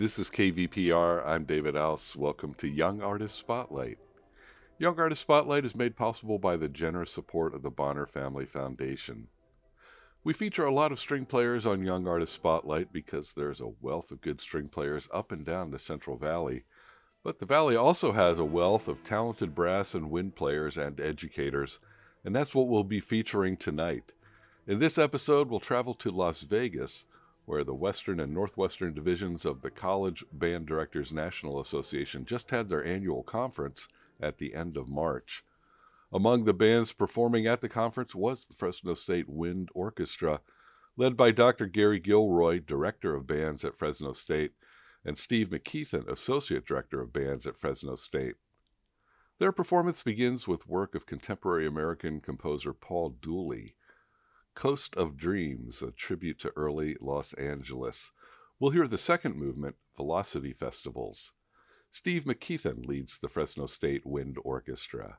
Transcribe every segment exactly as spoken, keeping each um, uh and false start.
This is K V P R. I'm David Ouse. Welcome to Young Artist Spotlight. Young Artist Spotlight is made possible by the generous support of the Bonner Family Foundation. We feature a lot of string players on Young Artist Spotlight because there's a wealth of good string players up and down the Central Valley. But the Valley also has a wealth of talented brass and wind players and educators, and that's what we'll be featuring tonight. In this episode, we'll travel to Las Vegas, where the Western and Northwestern divisions of the College Band Directors National Association just had their annual conference at the end of March. Among the bands performing at the conference was the Fresno State Wind Orchestra, led by Doctor Gary Gilroy, Director of Bands at Fresno State, and Steve McKeithen, Associate Director of Bands at Fresno State. Their performance begins with work of contemporary American composer Paul Dooley, Coast of Dreams, a tribute to early Los Angeles. We'll hear the second movement, Velocity Festivals. Steve McKeithen leads the Fresno State Wind Orchestra.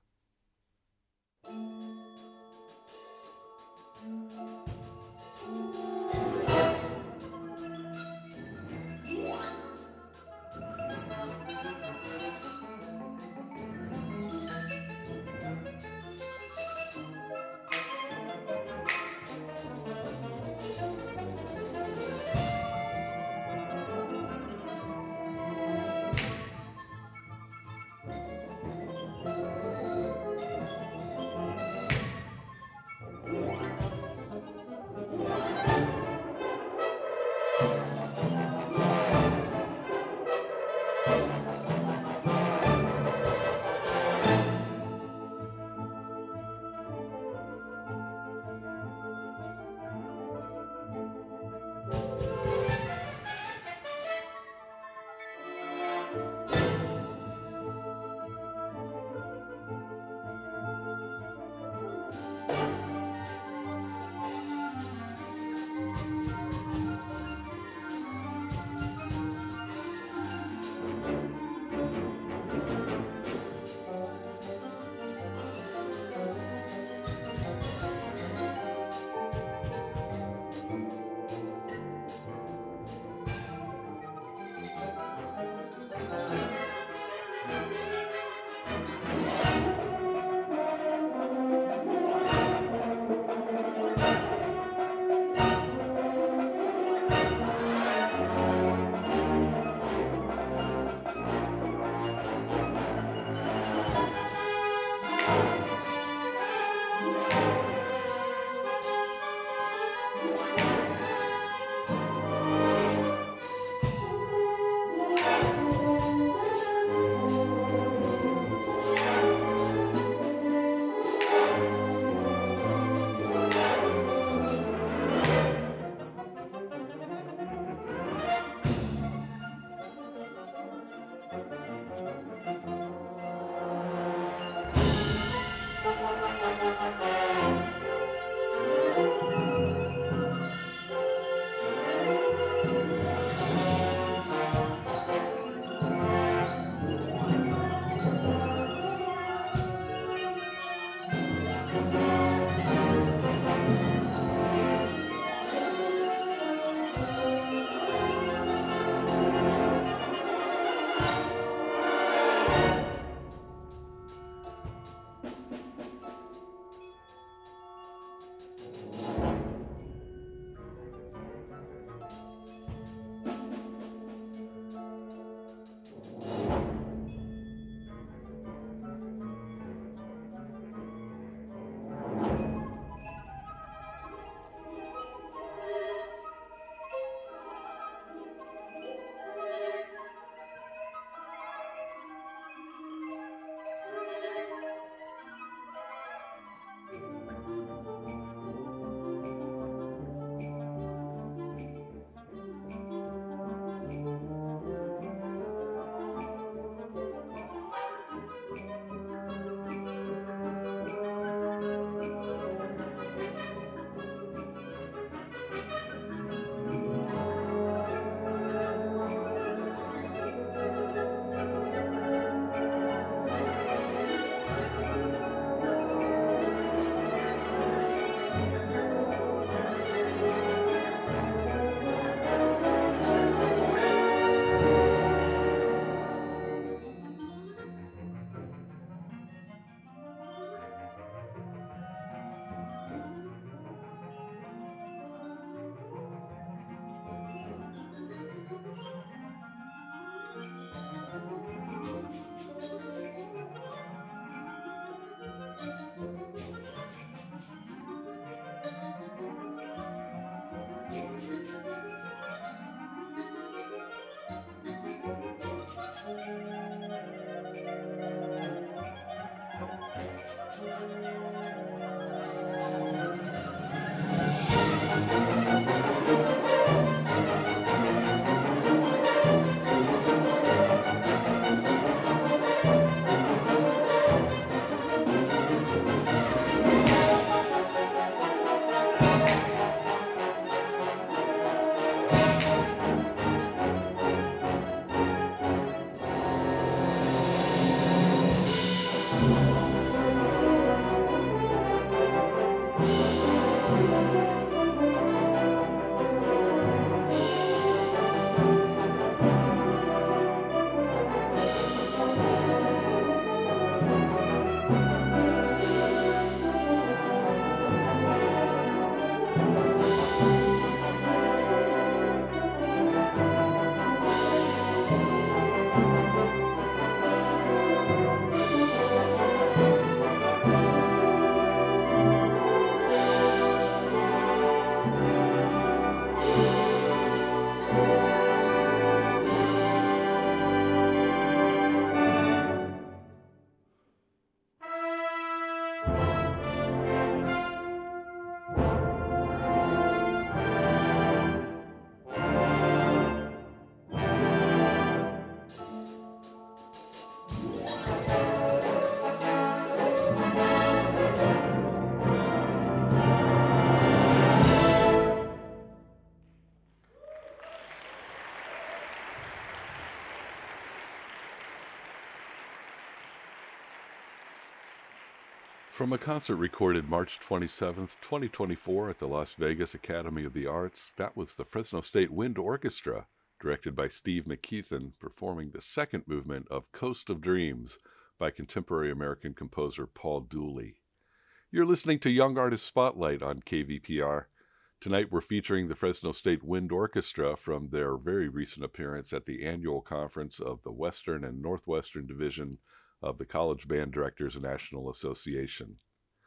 From a concert recorded March twenty-seventh, twenty twenty-four at the Las Vegas Academy of the Arts, that was the Fresno State Wind Orchestra, directed by Steve McKeithen, performing the second movement of Coast of Dreams by contemporary American composer Paul Dooley. You're listening to Young Artist Spotlight on K V P R. Tonight we're featuring the Fresno State Wind Orchestra from their very recent appearance at the annual conference of the Western and Northwestern Division of the College Band Directors National Association.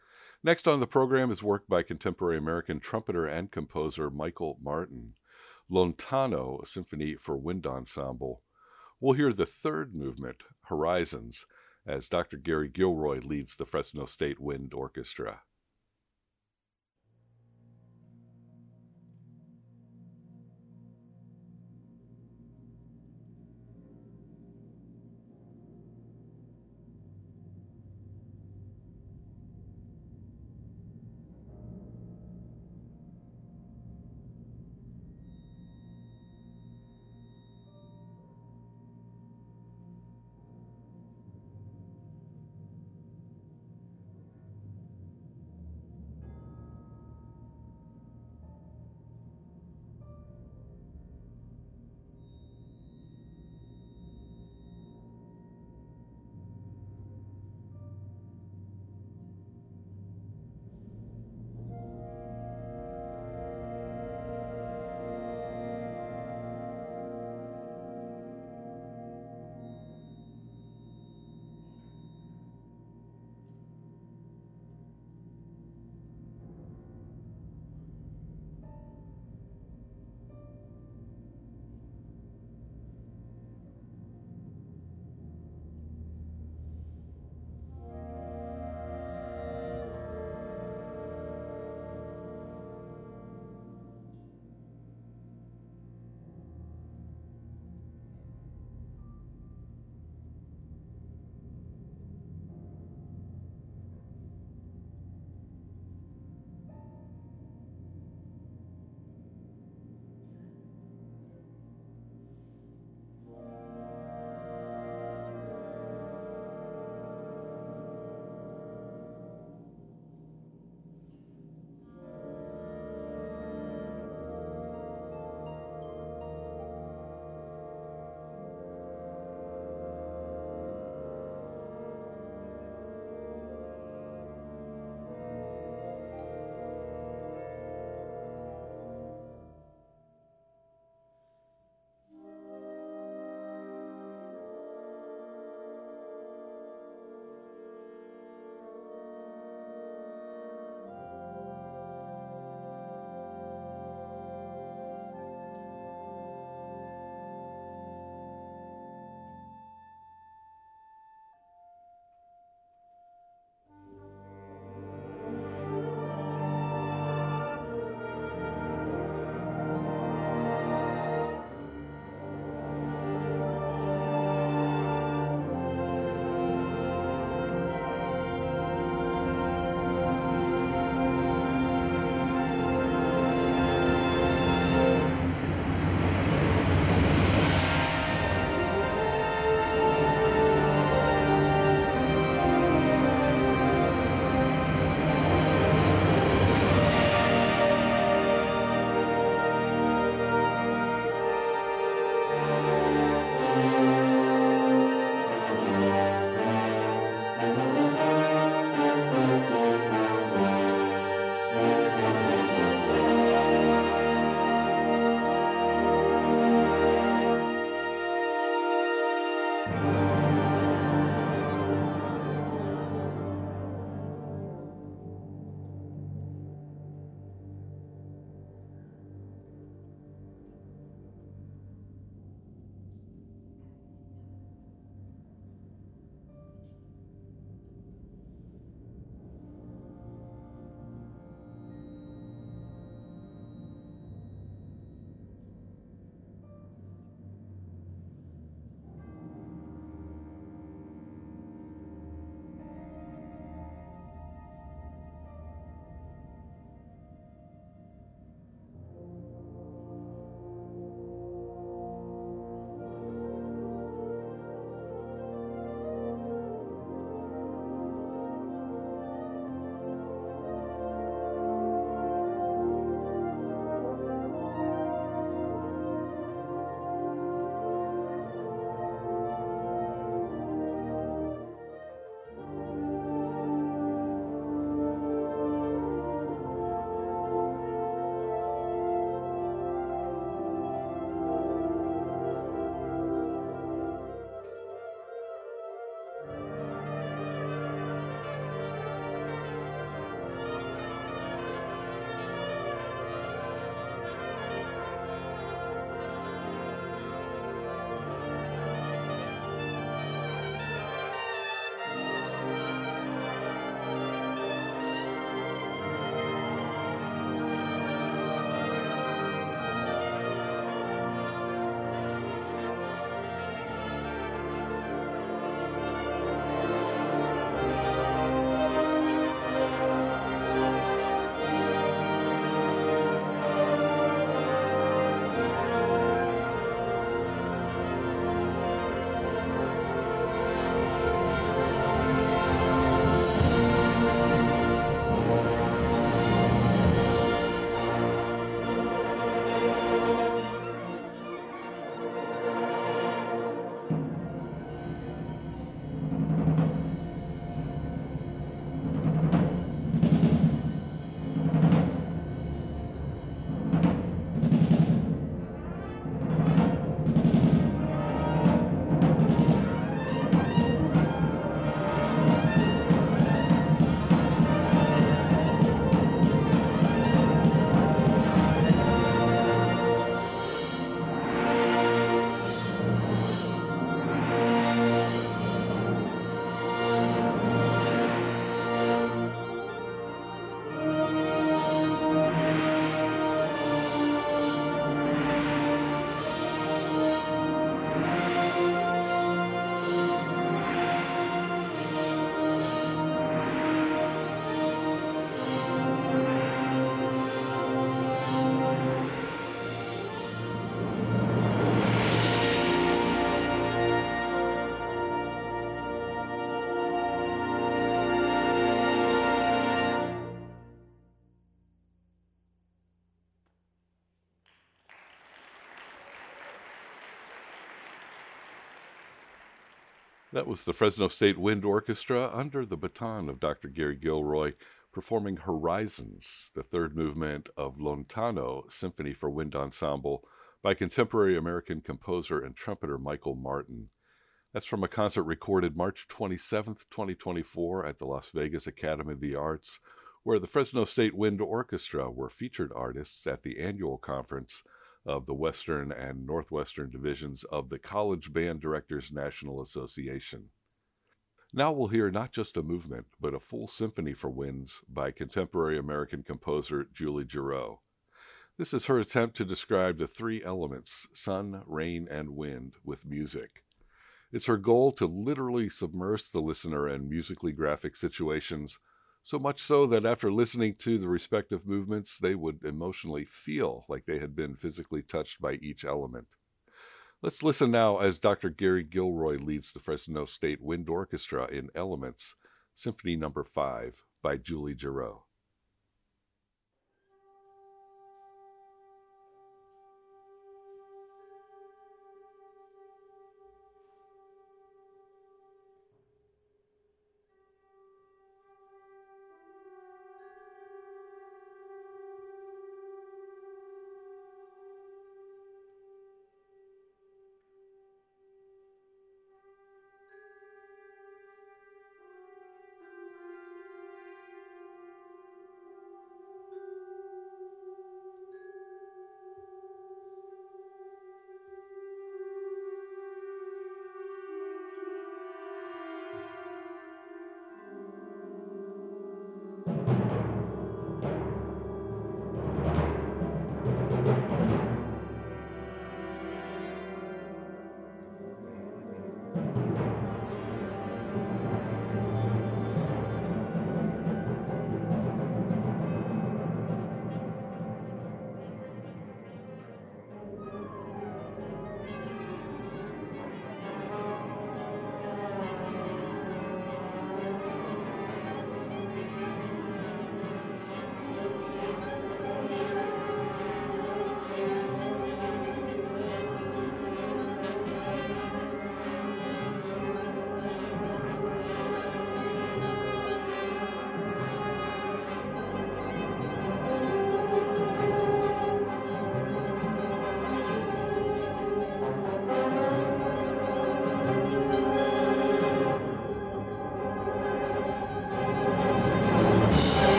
Next on the program is work by contemporary American trumpeter and composer Michael Martin, Lontano, a symphony for wind ensemble. We'll hear the third movement, Horizons, as Doctor Gary Gilroy leads the Fresno State Wind Orchestra. That was the Fresno State Wind Orchestra under the baton of Doctor Gary Gilroy performing Horizons, the third movement of Lontano Symphony for Wind Ensemble by contemporary American composer and trumpeter Michael Martin. That's from a concert recorded March twenty-seventh, twenty twenty-four at the Las Vegas Academy of the Arts, where the Fresno State Wind Orchestra were featured artists at the annual conference of the Western and Northwestern divisions of the College Band Directors National Association. Now we'll hear not just a movement, but a full symphony for winds by contemporary American composer Julie Giroux. This is her attempt to describe the three elements, sun, rain, and wind, with music. It's her goal to literally submerge the listener in musically graphic situations, so much so that after listening to the respective movements, they would emotionally feel like they had been physically touched by each element. Let's listen now as Doctor Gary Gilroy leads the Fresno State Wind Orchestra in Elements, Symphony Number five by Julie Giroux.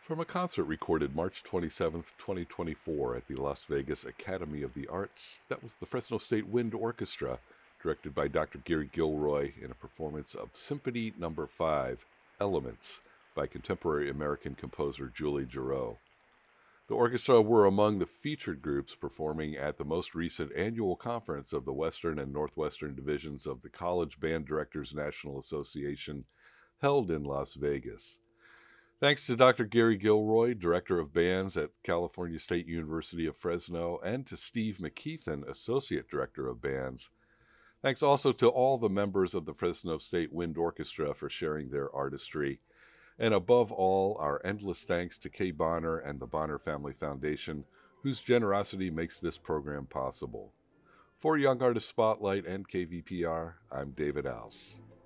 From a concert recorded March twenty-seventh, twenty twenty-four at the Las Vegas Academy of the Arts, that was the Fresno State Wind Orchestra, directed by Doctor Gary Gilroy in a performance of Symphony Number five, Elements, by contemporary American composer Julie Giroux. The orchestra were among the featured groups performing at the most recent annual conference of the Western and Northwestern Divisions of the College Band Directors National Association, held in Las Vegas. Thanks to Doctor Gary Gilroy, Director of Bands at California State University of Fresno, and to Steve McKeithen, Associate Director of Bands. Thanks also to all the members of the Fresno State Wind Orchestra for sharing their artistry. And above all, our endless thanks to Kay Bonner and the Bonner Family Foundation, whose generosity makes this program possible. For Young Artist Spotlight and K V P R, I'm David Ouse.